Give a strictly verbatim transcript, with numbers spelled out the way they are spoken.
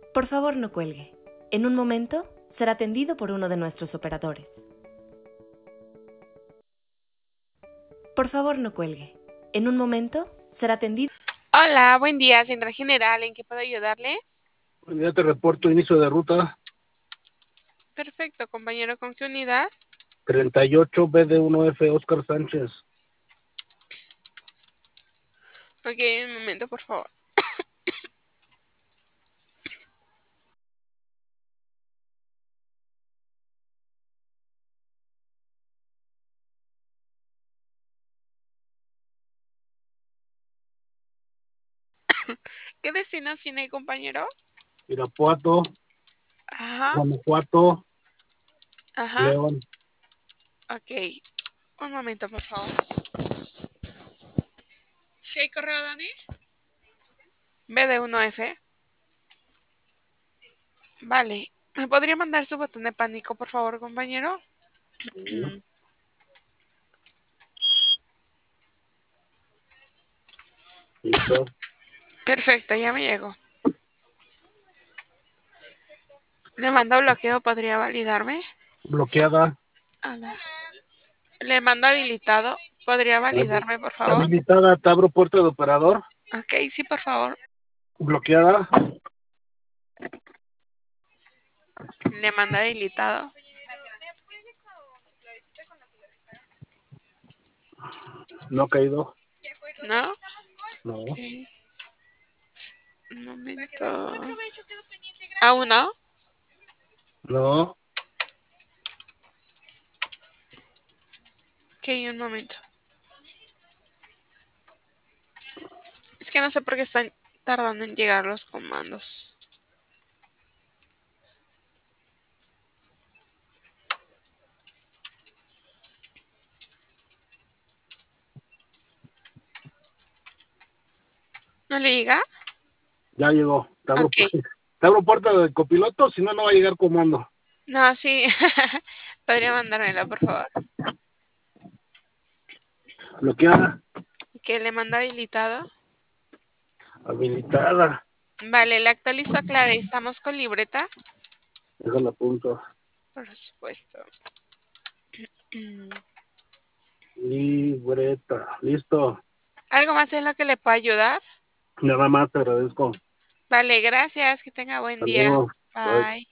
Por favor, no cuelgue. En un momento será atendido por uno de nuestros operadores. Por favor, no cuelgue. En un momento será atendido. Hola, buen día, Central General. ¿En qué puedo ayudarle? Ya te reporto inicio de ruta Perfecto, compañero. ¿Con qué unidad? treinta y ocho B D uno F Oscar Sánchez. Ok, un momento, por favor. ¿Qué destinos tiene, compañero? Irapuato, Ajá, Guanajuato, ajá. León. Ok, un momento, por favor. ¿Sí hay correo, Dani? B D uno F. Vale. ¿Me podría mandar su botón de pánico, por favor, compañero? Listo. Perfecto, ya me llegó. Le mando bloqueo, ¿podría validarme? Bloqueada. A la- Le mando habilitado. ¿Podría validarme, por favor? Habilitada. Te abro puerta de operador. Ok, sí, por favor. Bloqueada. Le mando habilitado. No ha caído. ¿No? No. Ok. Un momento. ¿Aún no? No. Ok, un momento. Es que no sé por qué están tardando en llegar los comandos. ¿No le llega? Ya llegó. Te abro, Ok. te abro puerta de copiloto, si no, no va a llegar comando. No, sí. ¿Podría mandármela, por favor? Bloqueada. Que le mando habilitado. Habilitada. Vale, le actualizo a Clara. ¿Estamos con libreta? Déjala a punto. Por supuesto. Libreta. Listo. ¿Algo más en lo que le pueda ayudar? Nada más te agradezco. Vale, gracias. Que tenga buen Hasta día. luego. Bye. Bye.